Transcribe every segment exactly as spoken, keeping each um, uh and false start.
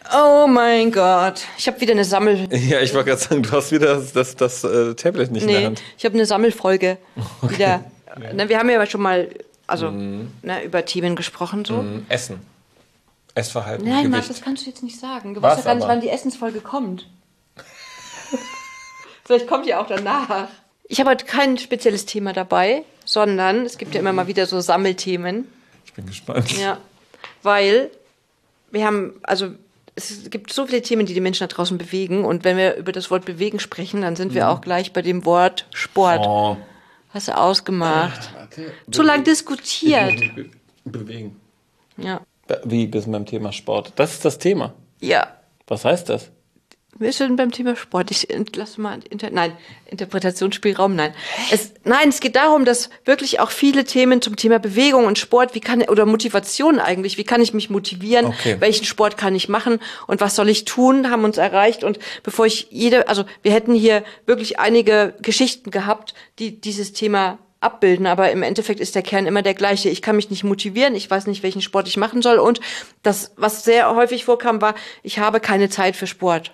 Oh mein Gott. Ich habe wieder eine Sammel... Ja, ich wollte gerade sagen, du hast wieder das, das, das äh, Tablet nicht nee, in der Hand. Ich habe eine Sammelfolge. Okay. Wieder. Ja. Na, wir haben ja schon mal also, mhm. ne, über Themen gesprochen. So. Mhm. Essen. Essverhalten, Nein, Gewicht. Marc, das kannst du jetzt nicht sagen. Du Was weißt ja gar nicht, aber? wann die Essensfolge kommt. Vielleicht kommt die auch danach. Ich habe heute kein spezielles Thema dabei, sondern es gibt ja immer mal wieder so Sammelthemen. Ich bin gespannt. Ja, weil wir haben, also es gibt so viele Themen, die die Menschen da draußen bewegen. Und wenn wir über das Wort bewegen sprechen, dann sind wir mhm. auch gleich bei dem Wort Sport. Oh. Hast du ausgemacht. Ah, okay. Zu lang diskutiert. Ich muss mich be- bewegen. Ja. Wie bist du beim Thema Sport? Das ist das Thema. Ja. Was heißt das? Wir sind beim Thema Sport. Ich lasse mal Inter nein, Interpretationsspielraum, nein. Es, nein, es geht darum, dass wirklich auch viele Themen zum Thema Bewegung und Sport, wie kann oder Motivation eigentlich, wie kann ich mich motivieren, okay. welchen Sport kann ich machen und was soll ich tun, haben uns erreicht. Und bevor ich jede, also wir hätten hier wirklich einige Geschichten gehabt, die dieses Thema abbilden, aber im Endeffekt ist der Kern immer der gleiche. Ich kann mich nicht motivieren, ich weiß nicht, welchen Sport ich machen soll und das, was sehr häufig vorkam, war, ich habe keine Zeit für Sport.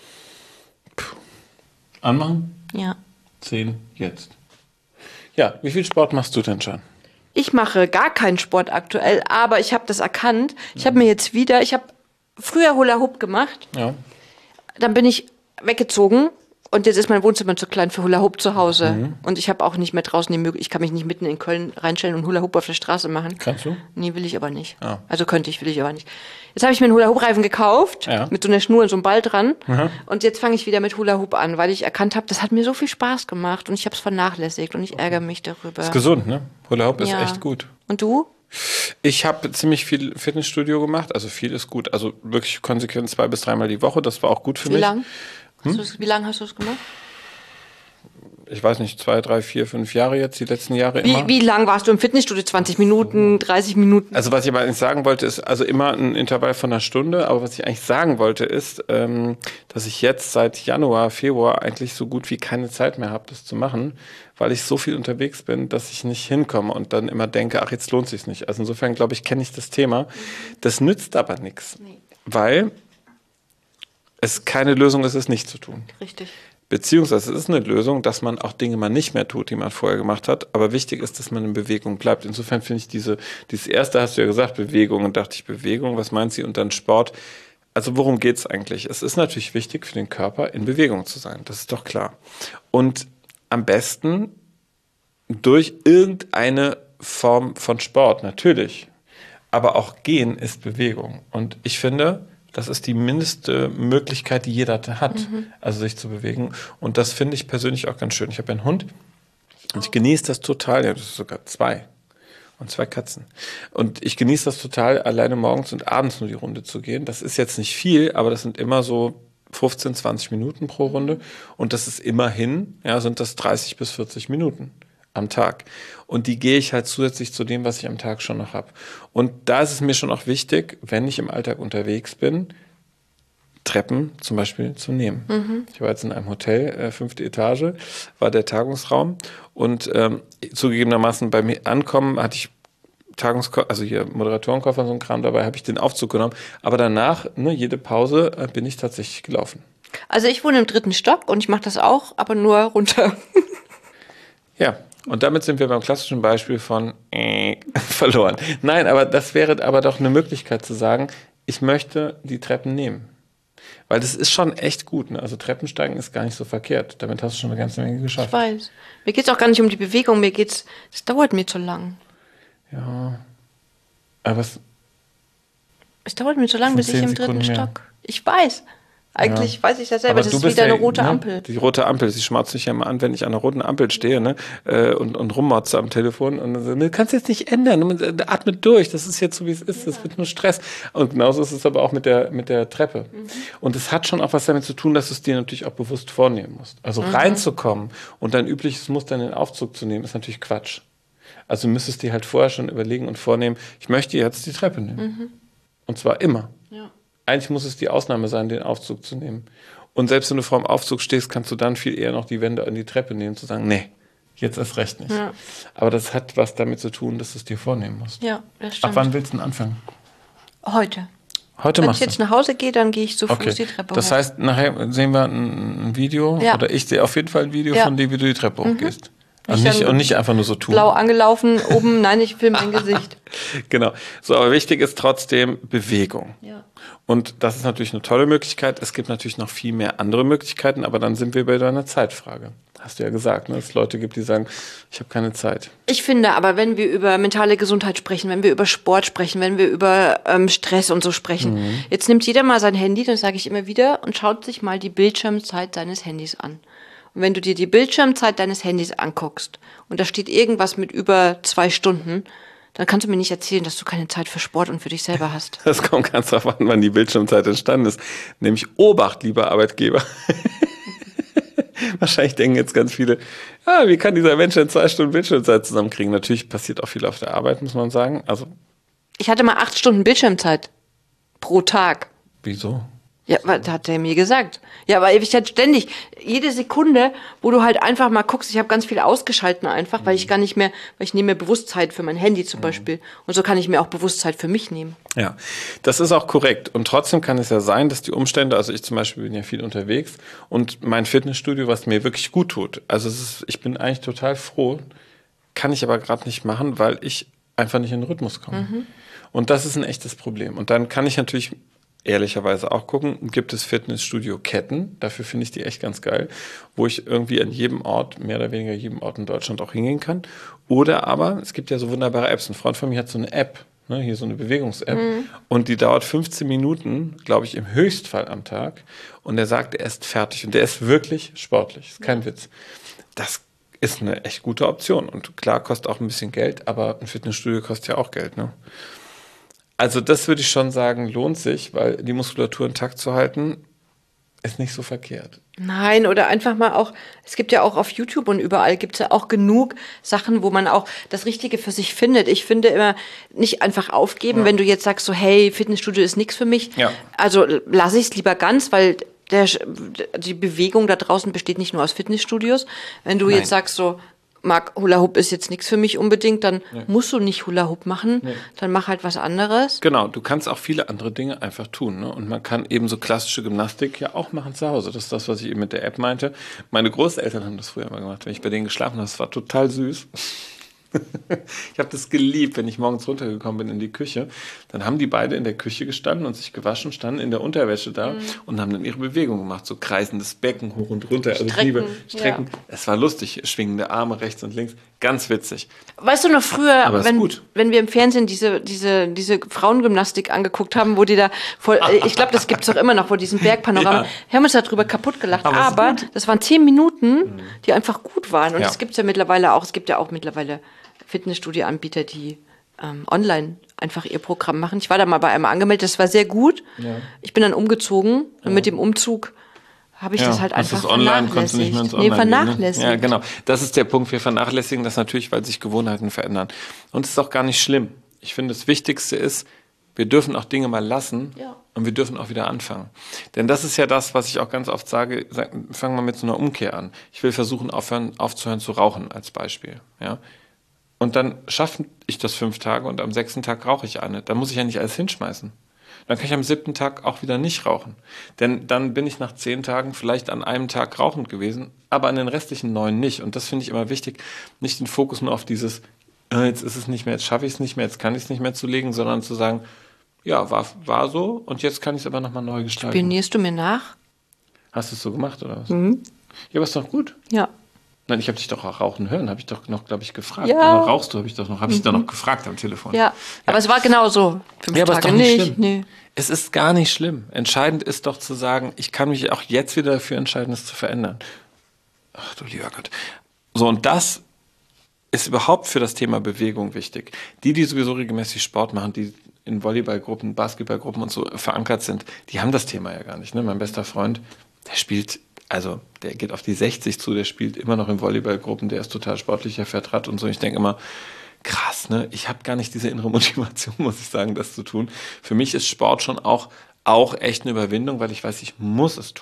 Anmachen? Ja. Zehn, jetzt. Ja, wie viel Sport machst du denn schon? Ich mache gar keinen Sport aktuell, aber ich habe das erkannt. Ich habe mir jetzt wieder, ich habe früher Hula Hoop gemacht. Ja. Dann bin ich weggezogen und jetzt ist mein Wohnzimmer zu klein für Hula Hoop zu Hause. Mhm. Und ich habe auch nicht mehr draußen die Möglichkeit, ich kann mich nicht mitten in Köln reinstellen und Hula Hoop auf der Straße machen. Kannst du? Nee, will ich aber nicht. Ah. Also könnte ich, will ich aber nicht. Jetzt habe ich mir einen Hula Hoop Reifen gekauft, ja. mit so einer Schnur und so einem Ball dran. Mhm. Und jetzt fange ich wieder mit Hula Hoop an, weil ich erkannt habe, das hat mir so viel Spaß gemacht und ich habe es vernachlässigt und ich ärgere mich darüber. Ist gesund, ne? Hula Hoop ist ja. echt gut. Und du? Ich habe ziemlich viel Fitnessstudio gemacht, also viel ist gut, also wirklich konsequent zwei bis dreimal die Woche, das war auch gut für wie mich. Lang? Hm? Wie lange hast du es gemacht? Ich weiß nicht, zwei, drei, vier, fünf Jahre jetzt, die letzten Jahre wie, immer. Wie lang warst du im Fitnessstudio? zwanzig Minuten, dreißig Minuten? Also was ich aber eigentlich sagen wollte, ist also immer ein Intervall von einer Stunde, aber was ich eigentlich sagen wollte ist, ähm, dass ich jetzt seit Januar, Februar eigentlich so gut wie keine Zeit mehr habe, das zu machen, weil ich so viel unterwegs bin, dass ich nicht hinkomme und dann immer denke, ach, jetzt lohnt sich's nicht. Also insofern, glaube ich, kenne ich das Thema. Das nützt aber nichts, nee. weil es keine Lösung ist, es nicht zu tun. Richtig. Beziehungsweise es ist eine Lösung, dass man auch Dinge mal nicht mehr tut, die man vorher gemacht hat. Aber wichtig ist, dass man in Bewegung bleibt. Insofern finde ich diese, dieses erste, hast du ja gesagt, Bewegung. Und dachte ich, Bewegung, was meint sie? Und dann Sport. Also worum geht's eigentlich? Es ist natürlich wichtig für den Körper, in Bewegung zu sein. Das ist doch klar. Und am besten durch irgendeine Form von Sport, natürlich. Aber auch Gehen ist Bewegung. Und ich finde, das ist die mindeste Möglichkeit, die jeder hat, mhm. also sich zu bewegen. Und das finde ich persönlich auch ganz schön. Ich habe einen Hund und ich genieße das total. Ja, das ist sogar zwei. Und zwei Katzen. Und ich genieße das total, alleine morgens und abends nur die Runde zu gehen. Das ist jetzt nicht viel, aber das sind immer so fünfzehn, zwanzig Minuten pro Runde. Und das ist immerhin, ja, sind das dreißig bis vierzig Minuten am Tag. Und die gehe ich halt zusätzlich zu dem, was ich am Tag schon noch habe. Und da ist es mir schon auch wichtig, wenn ich im Alltag unterwegs bin, Treppen zum Beispiel zu nehmen. Mhm. Ich war jetzt in einem Hotel, äh, fünfte Etage, war der Tagungsraum. Und ähm, zugegebenermaßen bei mir ankommen hatte ich Tagungskoffer, also hier Moderatorenkoffer, so ein Kram dabei, habe ich den Aufzug genommen. Aber danach, ne, jede Pause, äh, bin ich tatsächlich gelaufen. Also ich wohne im dritten Stock und ich mache das auch, aber nur runter. Ja. Und damit sind wir beim klassischen Beispiel von äh, verloren. Nein, aber das wäre aber doch eine Möglichkeit zu sagen, ich möchte die Treppen nehmen. Weil das ist schon echt gut. Ne? Also Treppensteigen ist gar nicht so verkehrt. Damit hast du schon eine ganze Menge geschafft. Ich weiß. Mir geht es auch gar nicht um die Bewegung. Mir geht's, das dauert mir zu lang. Ja. Aber es... Es dauert mir zu lang, bis ich im dritten Stock... Ich weiß. Eigentlich ja. weiß ich das selber, das ist wieder ja, eine rote ne, Ampel. Die rote Ampel, sie schmatzt mich ja mal an, wenn ich an einer roten Ampel stehe, ne, äh, und, und rummotze am Telefon und dann so, du kannst jetzt nicht ändern, atme durch, das ist jetzt so, wie es ist, ja. das wird nur Stress. Und genauso ist es aber auch mit der, mit der Treppe. Mhm. Und es hat schon auch was damit zu tun, dass du es dir natürlich auch bewusst vornehmen musst. Also mhm. reinzukommen und dein übliches Muster in den Aufzug zu nehmen, ist natürlich Quatsch. Also du müsstest dir halt vorher schon überlegen und vornehmen, ich möchte jetzt die Treppe nehmen. Mhm. Und zwar immer. Ja. Eigentlich muss es die Ausnahme sein, den Aufzug zu nehmen. Und selbst wenn du vor dem Aufzug stehst, kannst du dann viel eher noch die Wände an die Treppe nehmen, zu sagen, nee, jetzt erst recht nicht. Ja. Aber das hat was damit zu tun, dass du es dir vornehmen musst. Ja, das stimmt. Ab wann willst du denn anfangen? Heute. Heute Wenn machst ich du. jetzt nach Hause gehe, dann gehe ich zu Fuß Okay. die Treppe Das hoch. heißt, nachher sehen wir ein, ein Video, Ja. oder ich sehe auf jeden Fall ein Video Ja. von dir, wie du die Treppe hochgehst. Und Ich nicht, dann und nicht einfach nur so tun. Blau angelaufen, oben, nein, ich filme mein Gesicht. Genau. So, aber wichtig ist trotzdem Bewegung. Ja. Und das ist natürlich eine tolle Möglichkeit. Es gibt natürlich noch viel mehr andere Möglichkeiten, aber dann sind wir bei deiner Zeitfrage. Hast du ja gesagt, ne? Dass es Leute gibt, die sagen, ich habe keine Zeit. Ich finde aber, wenn wir über mentale Gesundheit sprechen, wenn wir über Sport sprechen, wenn wir über ähm, Stress und so sprechen, Mhm. jetzt nimmt jeder mal sein Handy, das sage ich immer wieder, und schaut sich mal die Bildschirmzeit seines Handys an. Und wenn du dir die Bildschirmzeit deines Handys anguckst und da steht irgendwas mit über zwei Stunden, dann kannst du mir nicht erzählen, dass du keine Zeit für Sport und für dich selber hast. Das kommt ganz darauf an, wann die Bildschirmzeit entstanden ist. Nämlich Obacht, lieber Arbeitgeber. Wahrscheinlich denken jetzt ganz viele, ja, wie kann dieser Mensch denn zwei Stunden Bildschirmzeit zusammenkriegen? Natürlich passiert auch viel auf der Arbeit, muss man sagen. Also, Ich hatte mal acht Stunden Bildschirmzeit pro Tag. wieso? Ja, was hat der mir gesagt? Ja, weil ich halt ständig, jede Sekunde, wo du halt einfach mal guckst, ich habe ganz viel ausgeschalten einfach, weil ich gar nicht mehr, weil ich nehme mir Bewusstheit für mein Handy zum Beispiel. Und so kann ich mir auch Bewusstheit für mich nehmen. Ja, das ist auch korrekt. Und trotzdem kann es ja sein, dass die Umstände, also ich zum Beispiel bin ja viel unterwegs und mein Fitnessstudio, was mir wirklich gut tut, also es ist, ich bin eigentlich total froh, kann ich aber gerade nicht machen, weil ich einfach nicht in den Rhythmus komme. Mhm. Und das ist ein echtes Problem. Und dann kann ich natürlich ehrlicherweise auch gucken, gibt es Fitnessstudio-Ketten, dafür finde ich die echt ganz geil, wo ich irgendwie an jedem Ort, mehr oder weniger jedem Ort in Deutschland auch hingehen kann. Oder aber, es gibt ja so wunderbare Apps. Ein Freund von mir hat so eine App, ne, hier so eine Bewegungs-App, Mhm. und die dauert fünfzehn Minuten, glaube ich, im Höchstfall am Tag. Und er sagt, er ist fertig und der ist wirklich sportlich, ist kein Witz. Das ist eine echt gute Option und klar, kostet auch ein bisschen Geld, aber ein Fitnessstudio kostet ja auch Geld, ne? Also das würde ich schon sagen, lohnt sich, weil die Muskulatur intakt zu halten, ist nicht so verkehrt. Nein, oder einfach mal auch, es gibt ja auch auf YouTube und überall gibt es ja auch genug Sachen, wo man auch das Richtige für sich findet. Ich finde immer, nicht einfach aufgeben, Ja. wenn du jetzt sagst so, hey, Fitnessstudio ist nichts für mich. Ja. Also lasse ich es lieber ganz, weil der, die Bewegung da draußen besteht nicht nur aus Fitnessstudios. Wenn du Nein. jetzt sagst so, Marc, Hula Hoop ist jetzt nichts für mich unbedingt, dann Nee. musst du nicht Hula Hoop machen, Nee. dann mach halt was anderes. Genau, du kannst auch viele andere Dinge einfach tun. Ne? Und man kann eben so klassische Gymnastik ja auch machen zu Hause. Das ist das, was ich eben mit der App meinte. Meine Großeltern haben das früher immer gemacht, wenn ich bei denen geschlafen habe. Das war total süß. Ich habe das geliebt, wenn ich morgens runtergekommen bin in die Küche. Dann haben die beide in der Küche gestanden und sich gewaschen, standen in der Unterwäsche da Mhm. und haben dann ihre Bewegung gemacht. So kreisendes Becken hoch und runter. Also ich Strecken, liebe Strecken. ja. Es war lustig. Schwingende Arme rechts und links. Ganz witzig. Weißt du noch früher, Aber ist wenn, gut. wenn wir im Fernsehen diese, diese, diese Frauengymnastik angeguckt haben, wo die da voll, ich glaube, das gibt's doch immer noch, vor diesem Bergpanorama. Ja. Wir haben uns darüber kaputt gelacht. Aber es ist Aber, gut. das waren zehn Minuten, die einfach gut waren. Und Ja. das gibt's ja mittlerweile auch. Es gibt ja auch mittlerweile Fitnessstudio-Anbieter, die ähm, online einfach ihr Programm machen. Ich war da mal bei einem angemeldet, das war sehr gut. Ja. Ich bin dann umgezogen und mit dem Umzug habe ich das halt hast einfach du's online, konntest du nicht mehr ins vernachlässigt. Nee, Online gehen, ne? vernachlässigt. Ja, genau. Das ist der Punkt. Wir vernachlässigen das natürlich, weil sich Gewohnheiten verändern. Und es ist auch gar nicht schlimm. Ich finde, das Wichtigste ist, wir dürfen auch Dinge mal lassen Ja. und wir dürfen auch wieder anfangen. Denn das ist ja das, was ich auch ganz oft sage, sag, fangen wir mit so einer Umkehr an. Ich will versuchen, aufhören, aufzuhören zu rauchen als Beispiel. Ja? Und dann schaffe ich das fünf Tage und am sechsten Tag rauche ich eine. Dann muss ich ja nicht alles hinschmeißen. Dann kann ich am siebten Tag auch wieder nicht rauchen. Denn dann bin ich nach zehn Tagen vielleicht an einem Tag rauchend gewesen, aber an den restlichen neun nicht. Und das finde ich immer wichtig, nicht den Fokus nur auf dieses, äh, jetzt ist es nicht mehr, jetzt schaffe ich es nicht mehr, jetzt kann ich es nicht mehr zu legen, sondern zu sagen, ja, war, war so und jetzt kann ich es aber nochmal neu gestalten. Spionierst du mir nach? Hast du es so gemacht oder was? Mhm. Ja, aber ist doch gut. Ja. Nein, ich habe dich doch auch rauchen hören, habe ich doch noch, glaube ich, gefragt. Ja. Oder rauchst du, habe ich doch noch, habe ich doch noch gefragt am Telefon. Ja, aber es war genau so. Fünf Ja, aber ist Tage doch nicht nicht. schlimm. Nee. Es ist gar nicht schlimm. Entscheidend ist doch zu sagen, ich kann mich auch jetzt wieder dafür entscheiden, es zu verändern. Ach du lieber Gott. So, und das ist überhaupt für das Thema Bewegung wichtig. Die, die sowieso regelmäßig Sport machen, die in Volleyballgruppen, Basketballgruppen und so verankert sind, die haben das Thema ja gar nicht. Ne? Mein bester Freund, der spielt, also der geht auf die sechzig zu, der spielt immer noch in Volleyballgruppen, der ist total sportlich, der fährt Rad und so. Ich denke immer, krass, ne? Ich habe gar nicht diese innere Motivation, muss ich sagen, das zu tun. Für mich ist Sport schon auch, auch echt eine Überwindung, weil ich weiß, ich muss es tun.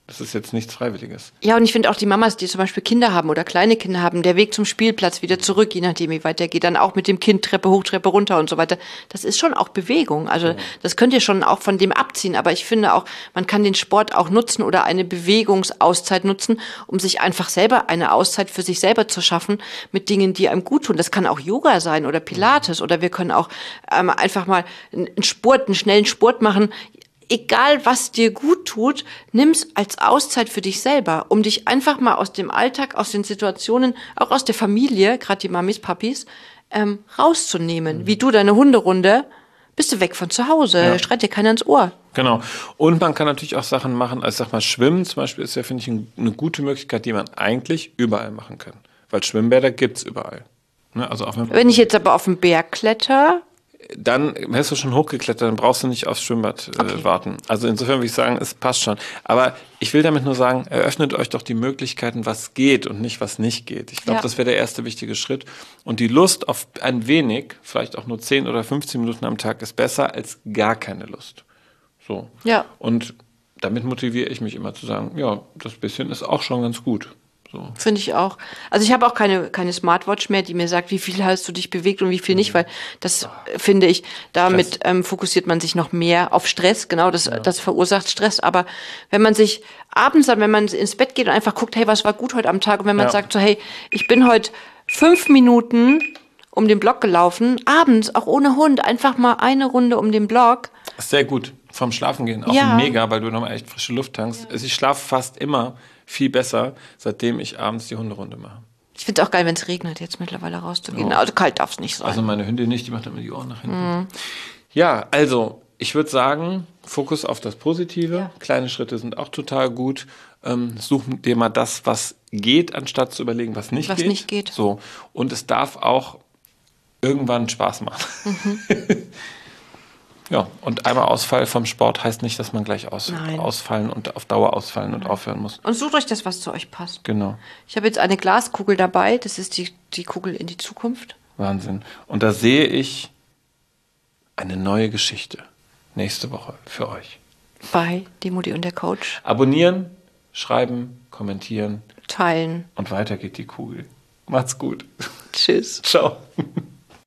Das ist jetzt nichts Freiwilliges. Ja, und ich finde auch die Mamas, die zum Beispiel Kinder haben oder kleine Kinder haben, der Weg zum Spielplatz wieder zurück, je nachdem wie weit der geht, dann auch mit dem Kind Treppe hoch, Treppe runter und so weiter. Das ist schon auch Bewegung. Also ja. Das könnt ihr schon auch von dem abziehen. Aber ich finde auch, man kann den Sport auch nutzen oder eine Bewegungsauszeit nutzen, um sich einfach selber eine Auszeit für sich selber zu schaffen mit Dingen, die einem gut tun. Das kann auch Yoga sein oder Pilates oder wir können auch ähm, einfach mal einen Sport, einen schnellen Sport machen. Egal, was dir gut tut, nimm's als Auszeit für dich selber, um dich einfach mal aus dem Alltag, aus den Situationen, auch aus der Familie, gerade die Mamis, Papis, ähm, rauszunehmen. Mhm. Wie du deine Hunderunde, bist du weg von zu Hause, ja. Schreit dir keiner ins Ohr. Genau. Und man kann natürlich auch Sachen machen, als sag mal, Schwimmen zum Beispiel ist ja, finde ich, eine gute Möglichkeit, die man eigentlich überall machen kann. Weil Schwimmbäder gibt's überall. Ne? Also auch wenn, wenn ich jetzt aber auf den Berg kletter... Dann wärst du schon hochgeklettert, dann brauchst du nicht aufs Schwimmbad äh, okay. warten. Also insofern würde ich sagen, es passt schon. Aber ich will damit nur sagen, eröffnet euch doch die Möglichkeiten, was geht und nicht, was nicht geht. Ich glaube, ja. das wäre der erste wichtige Schritt. Und die Lust auf ein wenig, vielleicht auch nur zehn oder fünfzehn Minuten am Tag, ist besser als gar keine Lust. So. Ja. Und damit motiviere ich mich immer zu sagen, ja, das bisschen ist auch schon ganz gut. So. Finde ich auch. Also ich habe auch keine, keine Smartwatch mehr, die mir sagt, wie viel hast du dich bewegt und wie viel nicht, weil das äh, finde ich, damit ähm, fokussiert man sich noch mehr auf Stress. Genau, das, ja. das verursacht Stress. Aber wenn man sich abends, wenn man ins Bett geht und einfach guckt, hey, was war gut heute am Tag? Und wenn man ja. sagt so, hey, ich bin heute fünf Minuten um den Block gelaufen, abends, auch ohne Hund, einfach mal eine Runde um den Block. Sehr gut. Vom Schlafengehen. Auch ja. mega, weil du nochmal echt frische Luft tankst. Ja. Also ich schlafe fast immer viel besser, seitdem ich abends die Hunderunde mache. Ich finde es auch geil, wenn es regnet, jetzt mittlerweile rauszugehen. Ja. Also kalt darf es nicht sein. Also meine Hündin nicht, die macht immer die Ohren nach hinten. Mhm. Ja, also ich würde sagen, Fokus auf das Positive. Ja. Kleine Schritte sind auch total gut. Ähm, such dir mal das, was geht, anstatt zu überlegen, was nicht was geht. Was nicht geht. So. Und es darf auch irgendwann Spaß machen. Mhm. Ja, und einmal Ausfall vom Sport heißt nicht, dass man gleich aus, ausfallen und auf Dauer ausfallen Nein. und aufhören muss. Und sucht euch das, was zu euch passt. Genau. Ich habe jetzt eine Glaskugel dabei, das ist die, die Kugel in die Zukunft. Wahnsinn. Und da sehe ich eine neue Geschichte nächste Woche für euch. Bei Die Mutti und der Coach. Abonnieren, schreiben, kommentieren. Teilen. Und weiter geht die Kugel. Macht's gut. Tschüss. Ciao.